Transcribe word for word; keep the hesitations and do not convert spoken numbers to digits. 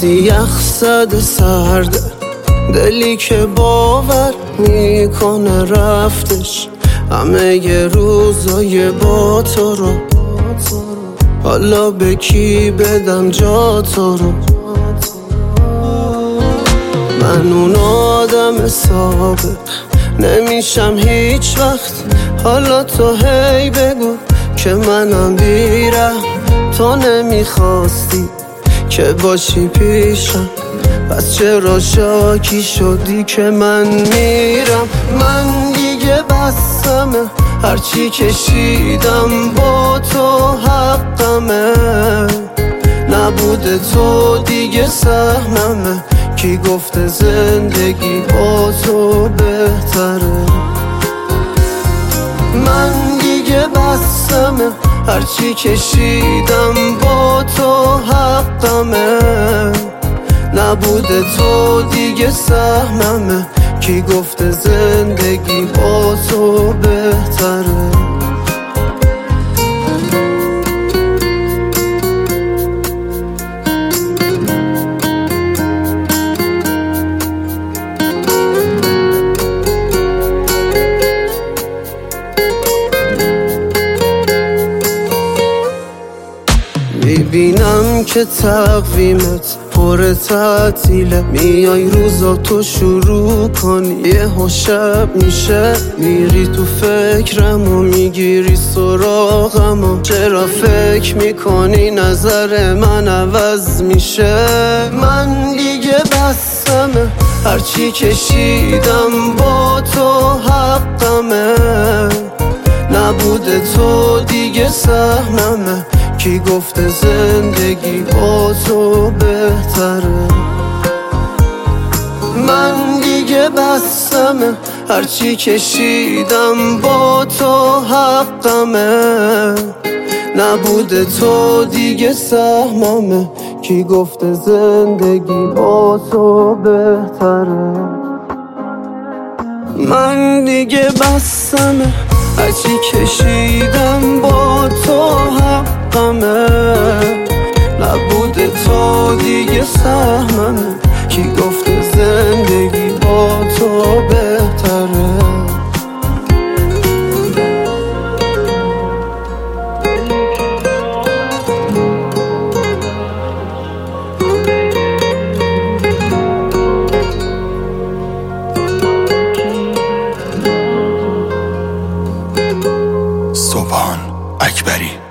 وقتی یخ زده سرده، دلی که باور میکنه رفتش همه ی روزای با تو رو. حالا به کی بدم جا تو رو؟ من اون آدم سابق نمیشم هیچ وقت. حالا تو هی بگو که منم بیرم. تو نمیخواستی که باشی پیشم، پس چرا شاکی شدی که من میرم؟ من دیگه بسمه، هرچی کشیدم با تو حقمه. نبوده تو دیگه سهممه، کی گفته زندگی با تو بهتره؟ من دیگه بسمه، هرچی کشیدم با تو حقمه. نبوده تو دیگه سهممه، کی گفته زندگی با تو بهتره؟ میبینم که تقویمت پر تعطیله، میای روزا تو شروع کنی یه شب میشه. میری تو فکرم و میگیری سراغم و چرا فکر میکنی نظر من عوض میشه؟ من دیگه بسمه، هرچی کشیدم با تو حقمه. نبوده تو دیگه سهممه، کی گفته زندگی با تو بهتره؟ من دیگه بسمه، هرچی کشیدم با تو حقمه. نبوده تو دیگه سهممه، کی گفته زندگی با تو بهتره؟ من دیگه بسمه، هرچی کشیدم با تو حقمه. نبوده تو دیگه سهممه، کی گفته زندگی با تو بهتره؟ سبحان اکبری.